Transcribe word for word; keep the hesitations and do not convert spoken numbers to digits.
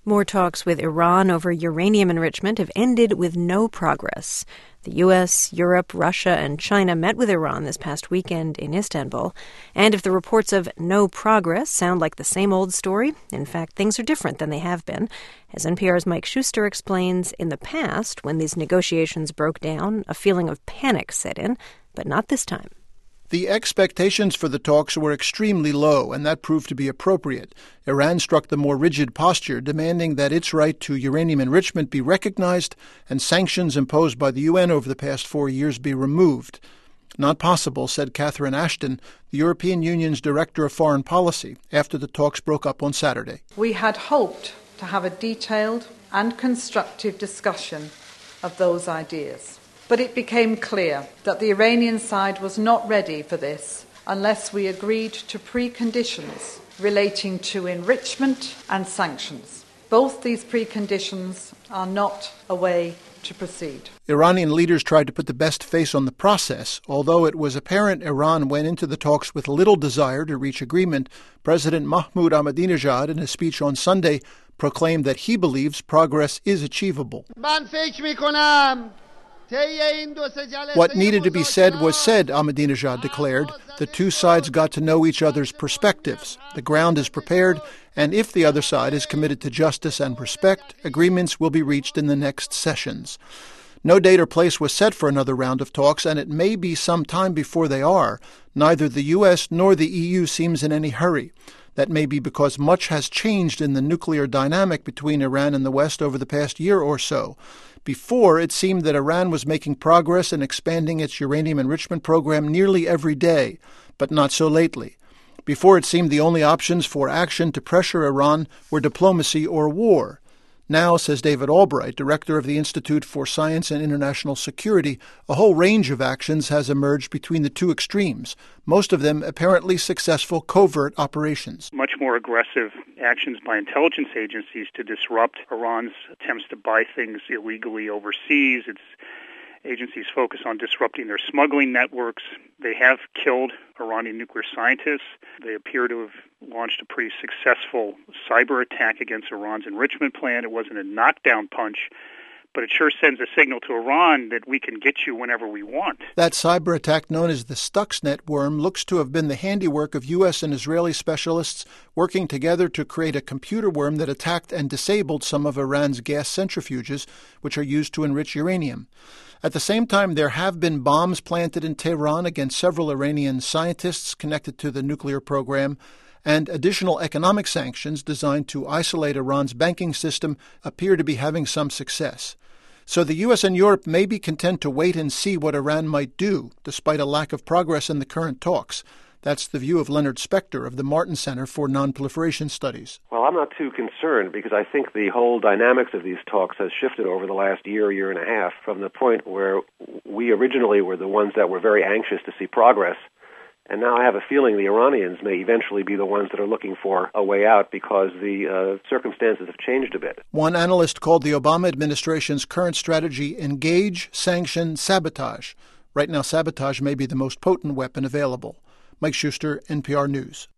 More talks with Iran over uranium enrichment have ended with no progress. The U S, Europe, Russia, and China met with Iran this past weekend in Istanbul. And if the reports of no progress sound like the same old story, in fact, things are different than they have been. As N P R's Mike Schuster explains, in the past, when these negotiations broke down, a feeling of panic set in, but not this time. The expectations for the talks were extremely low, and that proved to be appropriate. Iran struck the more rigid posture, demanding that its right to uranium enrichment be recognized and sanctions imposed by the U N over the past four years be removed. Not possible, said Catherine Ashton, the European Union's Director of Foreign Policy, after the talks broke up on Saturday. We had hoped to have a detailed and constructive discussion of those ideas. But it became clear that the Iranian side was not ready for this unless we agreed to preconditions relating to enrichment and sanctions. Both these preconditions are not a way to proceed. Iranian leaders tried to put the best face on the process. Although it was apparent Iran went into the talks with little desire to reach agreement, President Mahmoud Ahmadinejad, in a speech on Sunday, proclaimed that he believes progress is achievable. What needed to be said was said, Ahmadinejad declared. The two sides got to know each other's perspectives. The ground is prepared, and if the other side is committed to justice and respect, agreements will be reached in the next sessions. No date or place was set for another round of talks, and it may be some time before they are. Neither the U S nor the E U seems in any hurry. That may be because much has changed in the nuclear dynamic between Iran and the West over the past year or so. Before, it seemed that Iran was making progress in expanding its uranium enrichment program nearly every day, but not so lately. Before, it seemed the only options for action to pressure Iran were diplomacy or war. Now, says David Albright, director of the Institute for Science and International Security, a whole range of actions has emerged between the two extremes, most of them apparently successful covert operations. Much more aggressive actions by intelligence agencies to disrupt Iran's attempts to buy things illegally overseas. Its agencies focus on disrupting their smuggling networks. They have killed Iranian nuclear scientists. They appear to have launched a pretty successful cyber attack against Iran's enrichment plan. It wasn't a knockdown punch, but it sure sends a signal to Iran that we can get you whenever we want. That cyber attack, known as the Stuxnet worm, looks to have been the handiwork of U S and Israeli specialists working together to create a computer worm that attacked and disabled some of Iran's gas centrifuges, which are used to enrich uranium. At the same time, there have been bombs planted in Tehran against several Iranian scientists connected to the nuclear program, and additional economic sanctions designed to isolate Iran's banking system appear to be having some success. So the U S and Europe may be content to wait and see what Iran might do, despite a lack of progress in the current talks. That's the view of Leonard Spector of the Martin Center for Nonproliferation Studies. Well, I'm not too concerned because I think the whole dynamics of these talks has shifted over the last year, year and a half, from the point where we originally were the ones that were very anxious to see progress. And now I have a feeling the Iranians may eventually be the ones that are looking for a way out because the uh, circumstances have changed a bit. One analyst called the Obama administration's current strategy engage, sanction, sabotage. Right now, sabotage may be the most potent weapon available. Mike Schuster, N P R News.